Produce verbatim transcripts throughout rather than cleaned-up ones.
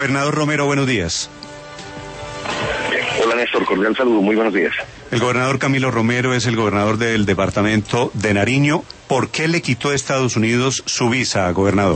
Gobernador Romero, buenos días. Hola Néstor, cordial saludo, muy buenos días. El gobernador Camilo Romero es el gobernador del departamento de Nariño. ¿Por qué le quitó a Estados Unidos su visa, gobernador?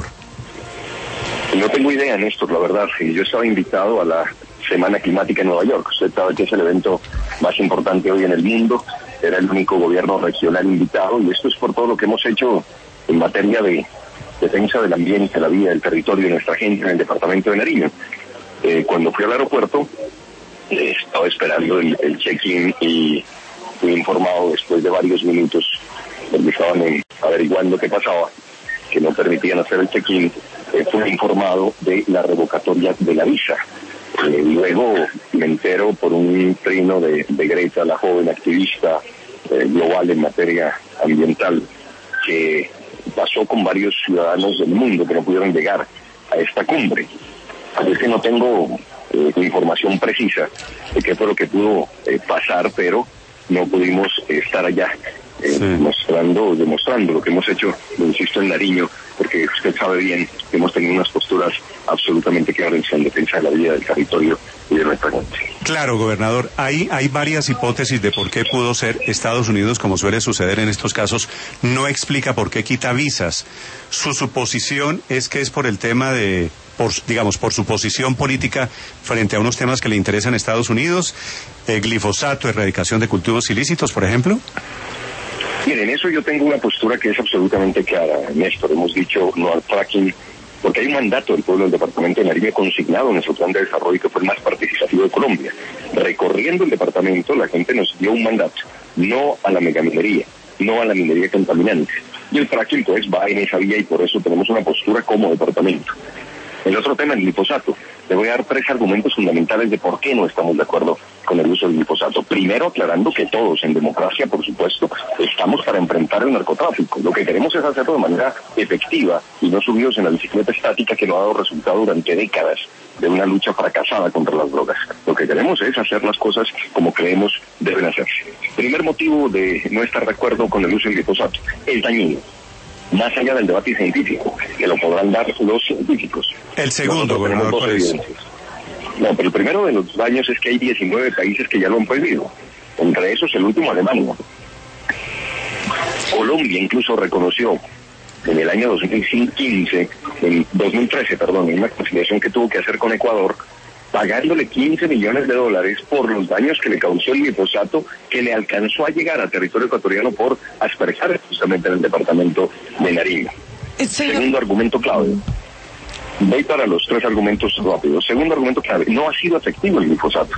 No tengo idea, Néstor, la verdad. Yo estaba invitado a la Semana Climática en Nueva York. Usted sabe que es el evento más importante hoy en el mundo. Era el único gobierno regional invitado y esto es por todo lo que hemos hecho en materia de defensa del ambiente, la vida, del territorio de nuestra gente en el departamento de Nariño. Eh, cuando fui al aeropuerto, eh, estaba esperando el, el check-in y fui informado después de varios minutos, donde estaban eh, averiguando qué pasaba, que no permitían hacer el check-in, eh, fui informado de la revocatoria de la visa. Eh, luego me entero por un trino de, de Greta, la joven activista eh, global en materia ambiental, que pasó con varios ciudadanos del mundo que no pudieron llegar a esta cumbre. Así es que no tengo eh, información precisa de qué fue lo que pudo eh, pasar, pero no pudimos eh, estar allá eh, sí. mostrando, demostrando lo que hemos hecho, lo insisto, en Nariño, porque usted sabe bien que hemos tenido unas posturas absolutamente claras en defensa de la vida, del territorio y de nuestra gente. Claro, gobernador, hay, hay varias hipótesis de por qué pudo ser. Estados Unidos, como suele suceder en estos casos, no explica por qué quita visas. Su suposición es que es por el tema de, por, digamos, por su posición política frente a unos temas que le interesan a Estados Unidos, eh, glifosato, erradicación de cultivos ilícitos, por ejemplo. Miren, eso yo tengo una postura que es absolutamente clara, Néstor. Hemos dicho no al fracking, porque hay un mandato del pueblo del departamento de Nariño consignado en nuestro plan de desarrollo que fue el más participativo de Colombia. Recorriendo el departamento, la gente nos dio un mandato, no a la megaminería, no a la minería contaminante. Y el fracking, pues, va en esa vía y por eso tenemos una postura como departamento. El otro tema, el glifosato. Le voy a dar tres argumentos fundamentales de por qué no estamos de acuerdo con el uso del glifosato. Primero, aclarando que todos, en democracia, por supuesto, estamos para enfrentar el narcotráfico. Lo que queremos es hacerlo de manera efectiva y no subidos en la bicicleta estática que no ha dado resultado durante décadas de una lucha fracasada contra las drogas. Lo que queremos es hacer las cosas como creemos deben hacerse. Primer motivo de no estar de acuerdo con el uso del glifosato, es dañino. Más allá del debate científico, que lo podrán dar los científicos. El segundo, gobernador, ¿cuál es? No, pero el primero de los daños es que hay diecinueve países que ya lo han prohibido. Entre esos, el último, Alemania. Colombia incluso reconoció en el año dos mil quince, en dos mil trece, perdón, en una conciliación que tuvo que hacer con Ecuador, pagándole quince millones de dólares por los daños que le causó el glifosato, que le alcanzó a llegar al territorio ecuatoriano por asperjar justamente en el departamento de Nariño. Segundo argumento clave. Voy para los tres argumentos rápidos. Segundo argumento clave. No ha sido efectivo el glifosato.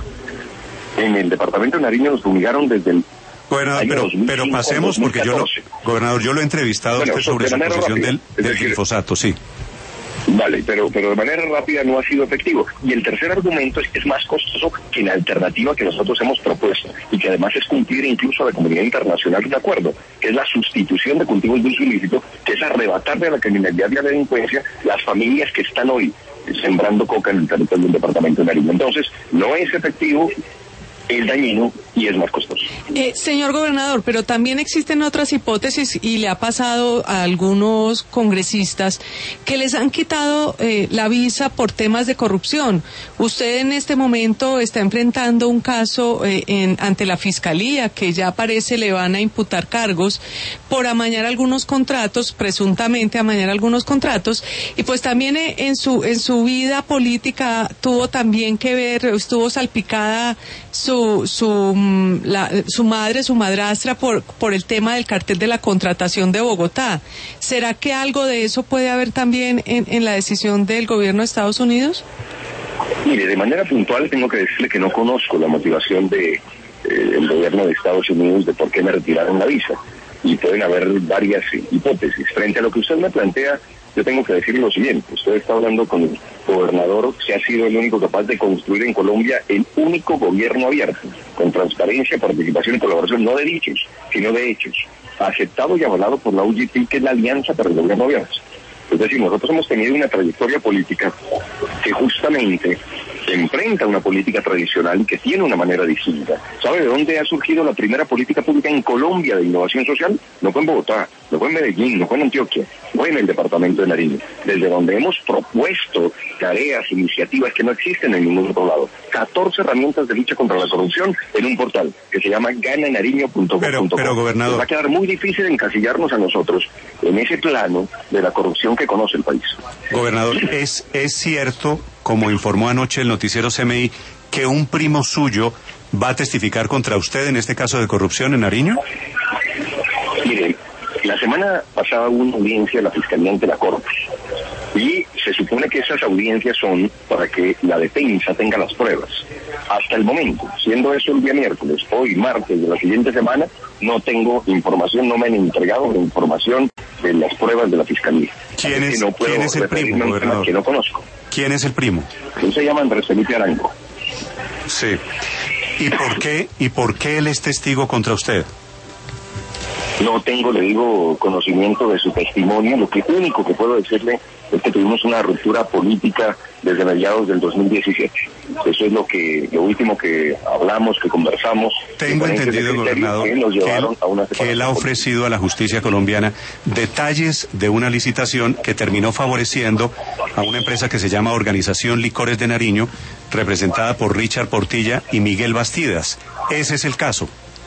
En el departamento de Nariño nos fumigaron desde el Gobernador, pero, dos mil cinco, pero pasemos porque yo lo, gobernador, yo lo he entrevistado bueno, usted sobre su posición rápida, del, del decir, glifosato, sí. Vale, pero, pero de manera rápida no ha sido efectivo. Y el tercer argumento es que es más costoso que la alternativa que nosotros hemos propuesto y que además es cumplir incluso a la comunidad internacional un acuerdo, que es la sustitución de cultivos de uso ilícito, que es arrebatarle a la criminalidad y a la delincuencia las familias que están hoy sembrando coca en el territorio del departamento de Nariño. Entonces, no es efectivo, es dañino y es más costoso. Eh, señor gobernador, pero también existen otras hipótesis y le ha pasado a algunos congresistas que les han quitado eh, la visa por temas de corrupción. Usted en este momento está enfrentando un caso eh, en, ante la Fiscalía que ya parece le van a imputar cargos por amañar algunos contratos, presuntamente amañar algunos contratos, y pues también eh, en su en su vida política tuvo también que ver, estuvo salpicada su Su, su, la, su madre, su madrastra, por, por el tema del cartel de la contratación de Bogotá. ¿Será que algo de eso puede haber también en, en la decisión del gobierno de Estados Unidos? Mire, de manera puntual tengo que decirle que no conozco la motivación de eh, el gobierno de Estados Unidos de por qué me retiraron la visa. Y pueden haber varias hipótesis. Frente a lo que usted me plantea, yo tengo que decir lo siguiente. Usted está hablando con el gobernador que ha sido el único capaz de construir en Colombia el único gobierno abierto, con transparencia, participación y colaboración, no de dichos, sino de hechos, aceptado y avalado por la U G T, que es la Alianza para el Gobierno Abierto. Es decir, nosotros hemos tenido una trayectoria política que justamente enfrenta una política tradicional y que tiene una manera distinta. ¿Sabe de dónde ha surgido la primera política pública en Colombia de innovación social? No fue en Bogotá, no fue en Medellín, no fue en Antioquia, fue en el departamento de Nariño, desde donde hemos propuesto tareas, iniciativas que no existen en ningún otro lado. catorce herramientas de lucha contra la corrupción en un portal que se llama gana nariño punto com. Pero, pero gobernador, va a quedar muy difícil encasillarnos a nosotros en ese plano de la corrupción que conoce el país. Gobernador, ¿es, es cierto, como informó anoche el noticiero C M I, que un primo suyo va a testificar contra usted en este caso de corrupción en Nariño? Mire, la semana pasada hubo una audiencia de la Fiscalía ante la Corte y se supone que esas audiencias son para que la defensa tenga las pruebas. Hasta el momento, siendo eso el día miércoles, hoy martes de la siguiente semana, no tengo información, no me han entregado la información de las pruebas de la Fiscalía. ¿Quién es, no ¿quién es el primo, gobernador? Que no conozco. ¿Quién es el primo? Él se llama Andrés Felipe Arango. Sí. ¿Y por qué, y por qué él es testigo contra usted? No tengo, le digo, conocimiento de su testimonio. Lo que único que puedo decirle es que tuvimos una ruptura política desde mediados del dos mil diecisiete. Eso es lo que, lo último que hablamos, que conversamos. Tengo entendido, gobernador, que, nos llevaron que, él, a una que él ha ofrecido a la justicia colombiana detalles de una licitación que terminó favoreciendo a una empresa que se llama Organización Licores de Nariño, representada por Richard Portilla y Miguel Bastidas. Ese es el caso.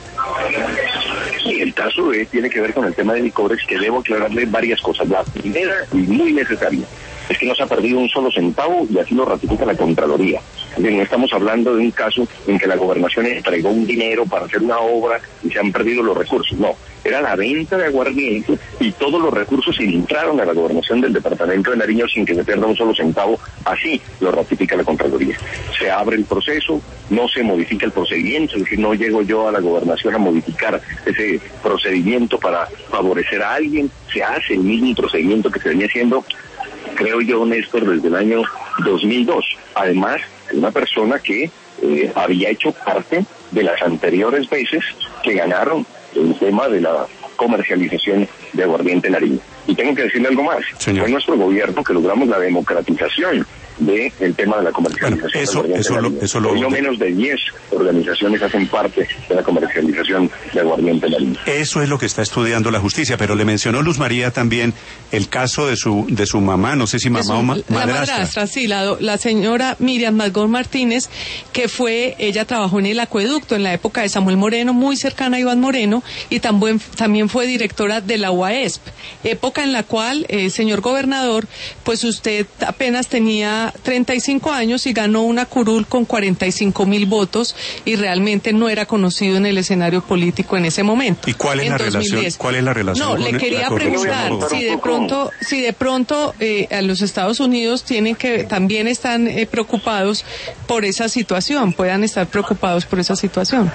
Sí, el caso eh, tiene que ver con el tema de licores, que debo aclararle varias cosas. La primera y muy necesaria es que no se ha perdido un solo centavo y así lo ratifica la Contraloría. Bien, no estamos hablando de un caso en que la gobernación entregó un dinero para hacer una obra y se han perdido los recursos. No, era la venta de aguardiente y todos los recursos entraron a la gobernación del departamento de Nariño sin que se pierda un solo centavo. Así lo ratifica la Contraloría. Se abre el proceso, no se modifica el procedimiento, es decir, no llego yo a la gobernación a modificar ese procedimiento para favorecer a alguien, se hace el mismo procedimiento que se venía haciendo, creo yo, Néstor, desde el año dos mil dos. Además, una persona que eh, había hecho parte de las anteriores veces que ganaron el tema de la comercialización de aguardiente en Nariño. Y tengo que decirle algo más. Señor. Fue nuestro gobierno que logramos la democratización del tema de la comercialización. Bueno, eso, de eso, lo, eso lo... Hoy no menos de diez organizaciones hacen parte de la comercialización de aguardiente en Nariño. Eso es lo que está estudiando la justicia, pero le mencionó Luz María también el caso de su de su mamá, no sé si mamá su, o ma madrastra. La madrastra, sí, la, la señora Miriam Magón Martínez, que fue, ella trabajó en el acueducto en la época de Samuel Moreno, muy cercana a Iván Moreno, y también, también fue directora de la U A E S P, época en la cual, eh, señor gobernador, pues usted apenas tenía treinta y cinco años y ganó una curul con cuarenta y cinco mil votos y realmente no era conocido en el escenario político en ese momento. ¿Y cuál es la relación? ¿Cuál es la relación? No, le quería preguntar si de pronto, si de pronto eh, a los Estados Unidos tienen que también están eh, preocupados por esa situación, puedan estar preocupados por esa situación.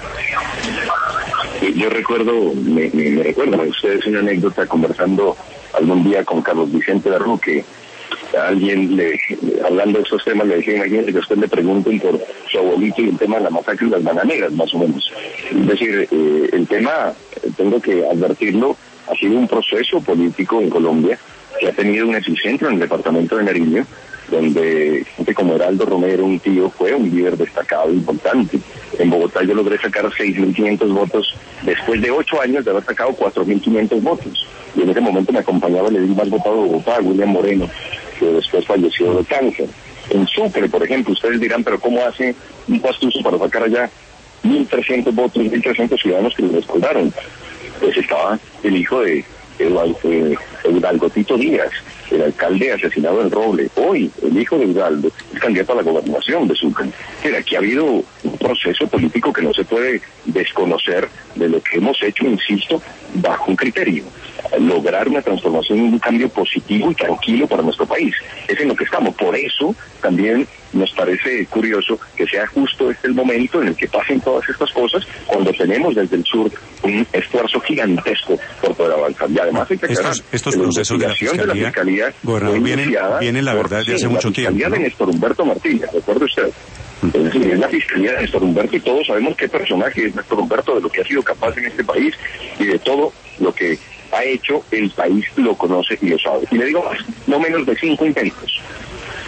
Yo recuerdo, me, me, me recuerdan ustedes una anécdota conversando algún día con Carlos Vicente Darro, que alguien le, hablando de esos temas le decía, imagínense que a usted le pregunten por su abuelito y el tema de la masacre y las bananeras, más o menos. Es decir, eh, el tema, tengo que advertirlo, ha sido un proceso político en Colombia que ha tenido un epicentro en el departamento de Nariño, donde gente como Heraldo Romero, un tío, fue un líder destacado, importante. En Bogotá yo logré sacar seis mil quinientos votos después de ocho años de haber sacado cuatro mil quinientos votos. Y en ese momento me acompañaba el edil más votado de Bogotá, William Moreno, que después falleció de cáncer. En Sucre, por ejemplo, ustedes dirán, pero ¿cómo hace un pastuso para sacar allá mil trescientos votos, mil trescientos ciudadanos que lo respaldaron? Pues estaba el hijo de Eudaldo Tito Díaz, el alcalde asesinado en Roble. Hoy, el hijo de Eudaldo es candidato a la gobernación de Sucre. Pero aquí ha habido un proceso político que no se puede desconocer de lo que hemos hecho, insisto, bajo un criterio: lograr una transformación, un cambio positivo y tranquilo para nuestro país. Es en lo que estamos. Por eso también nos parece curioso que sea justo este el momento en el que pasen todas estas cosas, cuando tenemos desde el sur un esfuerzo gigantesco por poder avanzar. Y además hay que aclarar, estos, estos procesos de la Fiscalía, de la fiscalía gobernador, vienen, vienen la verdad de hace sí, mucho la tiempo. La Fiscalía, ¿no?, de Néstor Humberto Martínez, recuerde usted. Es decir, es la Fiscalía de Néstor Humberto y todos sabemos qué personaje es Néstor Humberto, de lo que ha sido capaz en este país y de todo lo que ha hecho. El país lo conoce y lo sabe. Y le digo más, no menos de cinco intentos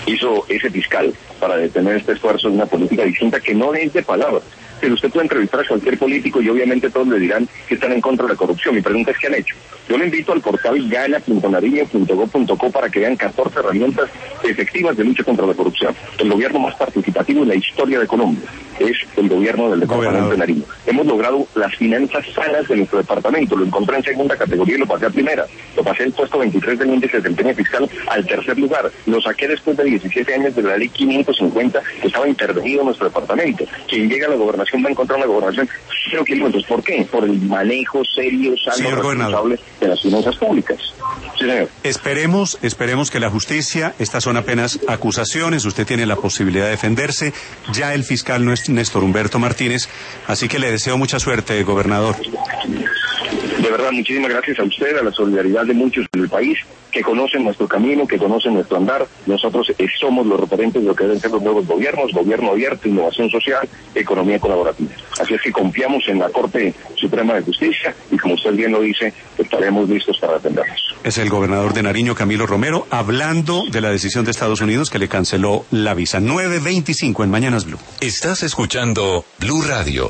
hizo ese fiscal para detener este esfuerzo de una política distinta que no es de palabras. Pero usted puede entrevistar a cualquier político y obviamente todos le dirán que están en contra de la corrupción. Mi pregunta es ¿qué han hecho? Yo le invito al portal gana punto nariño punto gob punto co para que vean catorce herramientas efectivas de lucha contra la corrupción. El gobierno más participativo en la historia de Colombia es el gobierno del departamento de Nariño. Hemos logrado las finanzas sanas de nuestro departamento. Lo encontré en segunda categoría y lo pasé a primera. Lo pasé el puesto veintitrés del índice de desempeño fiscal al tercer lugar. Lo saqué después de diecisiete años de la ley quinientos cincuenta que estaba intervenido en nuestro departamento. Quien llega a la gobernación va a encontrar una gobernación cero kilómetros. ¿Por qué? Por el manejo serio, sano, responsable de las finanzas públicas. Sí, señor. Esperemos, esperemos que la justicia, estas son apenas acusaciones, usted tiene la posibilidad de defenderse, ya el fiscal no es Néstor Humberto Martínez, así que le deseo mucha suerte, gobernador. De verdad, muchísimas gracias a usted, a la solidaridad de muchos en el país, que conocen nuestro camino, que conocen nuestro andar. Nosotros eh, somos los referentes de lo que deben ser los nuevos gobiernos, gobierno abierto, innovación social, economía colaborativa. Así es que confiamos en la Corte Suprema de Justicia y como usted bien lo dice, estaremos listos para defendernos. Es el gobernador de Nariño, Camilo Romero, hablando de la decisión de Estados Unidos que le canceló la visa. nueve veinticinco en Mañanas Blue. Estás escuchando Blue Radio.